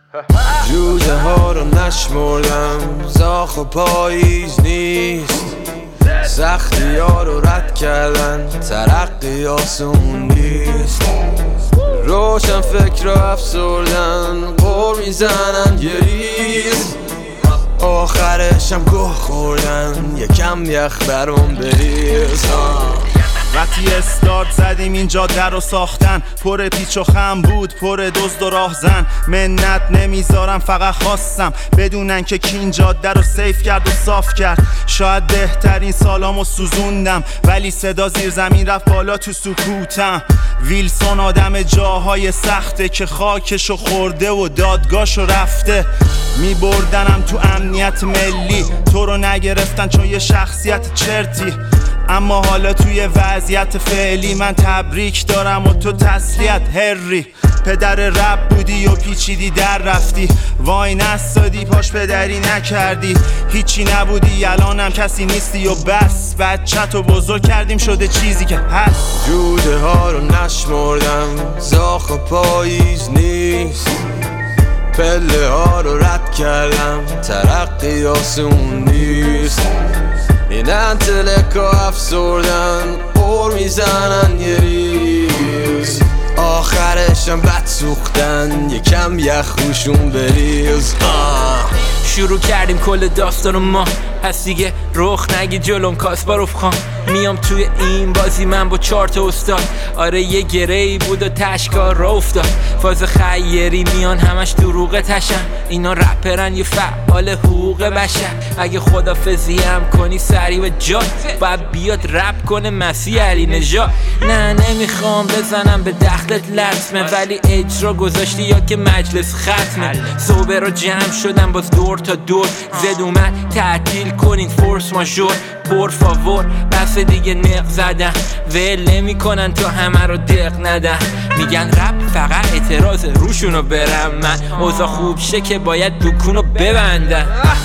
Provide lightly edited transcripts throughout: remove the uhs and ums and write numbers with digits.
جوجه ها رو نشمردم، زاخ و پاییز نیست. سختی ها رو رد کردن، ترقی آسون نیست. روشن فکر رو افسردن، غور میزنن گریز. آخرشم گوه خوردن، یکم یخ برام بریز. وقتی استارت زدیم این جاده رو ساختن، پر پیچ و خم بود، پر دزد و راهزن. منت نمیذارم، فقط خواستم بدونن که کی این جاده رو سیف کرد و صاف کرد. شاید بهترین سالامو سوزوندم، ولی صدا زیر زمین رفت بالا تو سکوتم. ویلسون آدم جاهای سخته که خاکشو خورده و دادگاهشو رفته. میبردنم تو امنیت ملی، تو رو نگرفتن چون یه شخصیت چرتی. اما حالا توی وضعیت فعلی من تبریک دارم و تو تسلیت هری. پدر رب بودی و پیچیدی در رفتی، وای نستادی پاش پدری نکردی. هیچی نبودی الانم کسی نیستی و بس. بچه‌تو بزرگ کردیم شده چیزی که هست. جوجه ها رو نشمردم، زاخ و پاییز نیست. پله ها رو رد کردم، ترقی آسون نیست. این انتلکا افسردن، غور میزنن یه ریز. آخرشم بد سوختن، یکم یخ روشون بریز. شروع کردیم کل داستانو ما، پس دیگه رخ نگی جلوم کاسپاروف خان. میام توی این بازی من با 4 تا استاد. آره یه گره‌ای بود و تشکار را افتاد. فاز خیری میان همش دروغ تشن. اینا رپرن یه فعال حقوق بشر. اگه خدافظی هم کنی سری به جا، باید بیاد رپ کنه مسیح علی نژاد. نه نمیخوام بزنم به دخلت لطمه، ولی اجرا گذاشتی یا که مجلس ختمه. صبح رو جمع شدم باز دور تا دور، زد اومد تعطیل کنین فورس ماژور. پر فاور بس دیگه نق زدن، ول نمی کنن تا همه رو دق ندن. میگن رپ فقط اعتراض روشونو برم من، اوضاع خوب شه که باید دکونو ببندن.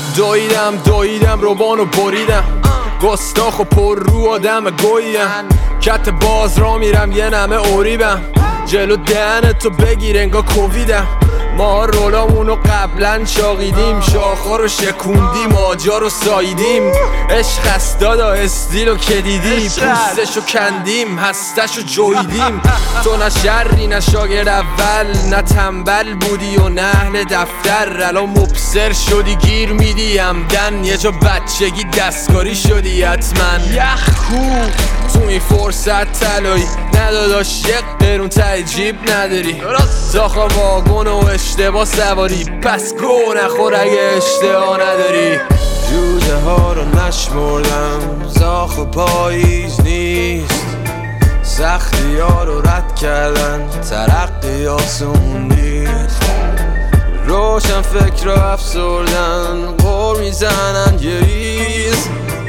دویدم روبانو بریدم، گستاخ و پر رو آدم گویم. کت باز را میرم یه نمه اوریبم، جلو دهنتو بگیر انگا کوویدم. ما رولامونو قبلا شاقیدیم، شاخا رو شکوندیم، آجا رو ساییدیم. عشق است دادا استیلو که دیدی، پوستشو کندیم، هستشو جویدیم. تو نه شری نه شاگرد اول، نه تنبل بودی و نه اهل دفتر. الان مبصر شدی گیر میدی همدن، یه جا بچگی دستکاری شدی حتما. یخ کو تو این فرصت طلایی، نداداش یک قرون ته جیب نداری. زاخا واگن و اشتباه سواری، پس گو نخور اگه اشتباه نداری. جوجه ها رو نشمردم، زاخ و پاییز نیست. سختی ها رو رد کردن، ترقی آسون نیست. روشن فکر رو افسردن، غور میزنن یه ریز.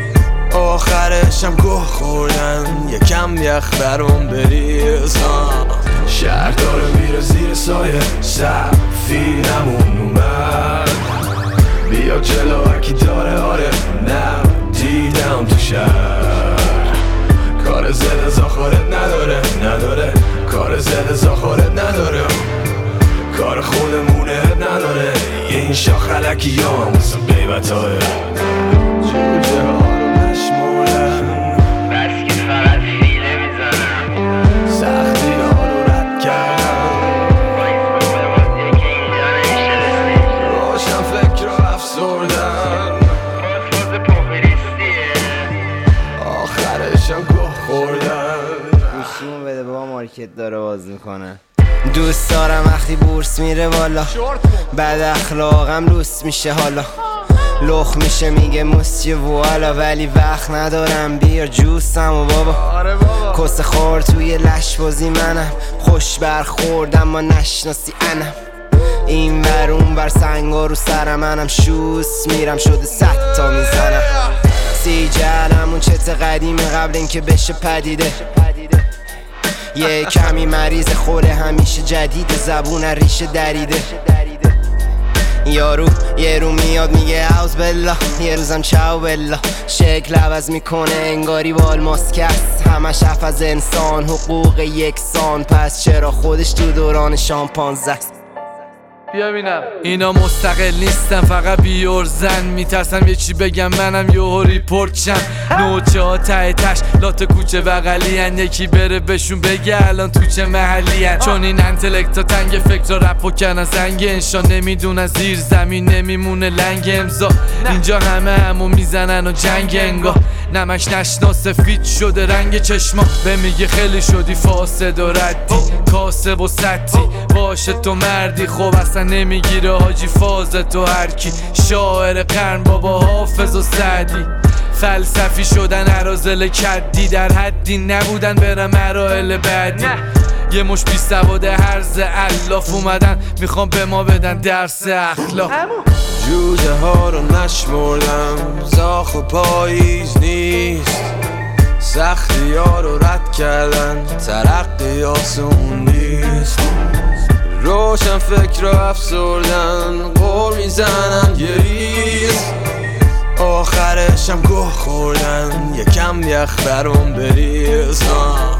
آخرشم گوه خوردن، یکم یخ برام بریز. شهر داره میره زیر سایه، سفینمون اومد. بیا جلو هرکی داره، آره نه دیدم تو شهر. کار زده زاخارت نداره، کار زده زاخارت نداره. کار خودمونه نداره، این شاخ علکی ها هم واسه قیبت های. جوجه ها رو نشمردن، بس که فقط فیله میزنن. سختی ها رو رد کردن، روشن فکر رو افسردن. آخرشم گوه خوردن. گوشیمو بده بابا، مارکت داره باز میکنه. دوست دارم وقتی بورس میره بالا، بد اخلاقم لوس میشه حالا. لخ میشه میگه موسیه والا، ولی وقت ندارم بیار جوسم و بابا. کس خور توی لش بازی منم، خوش برخوردم ما نشناسی انم. این ور اون ور سنگا رو سر منم، شوس میرم شده 100 تا میزنم. سی جلمون چت قدیمه قبل اینکه بشه پدیده. یه کمی مریض خوره همیشه جدید، زبون ریشه دریده. یارو یه رو میاد میگه اوز بلا، یه روزم چاو بلا. شکل عوض میکنه انگاری وال ماسکست، همش حرف از انسان حقوق یکسان. پس چرا خودش تو دوران شامپانزه است؟ بیا بینم. اینا مستقل نیستن فقط بیورزن، میترسم یه چی بگم منم یهو ریپورت شم. نوچه ها ته تش لات کوچه بغلی هن، یکی بره بهشون بگه الان تو چه محلی هن. چون این انتلکتا تنگ فکر رپ و کنن زنگ انشا، نمیدونن زیر زمین نمیمونه لنگ امضا. اینجا همو میزنن و جنگ انگاه، نمک نشنا سفید شده رنگ چشما. به میگه خیلی شدی فاسد و ردی، کاسب و سطی باشه تو مردی. خب اصلا نمیگیره حاجی فاز تو هرکی، شاعر قرن بابا حافظ و سعدی. فلسفی شدن عرازل کدی، در حدی نبودن برم مراحل بعدی. یه مش بی سواد هرز الاف اومدن میخوام به ما بدن درس اخلاق. جوجه ها رو نشمردم، زاخ و پاییز نیست، سختی ها رو رد کردن ترقی آسون نیست. روشن فکر رو افسردن، قول میزنن یه ریز، آخرشم گوه خوردن یکم یخ برام بریز.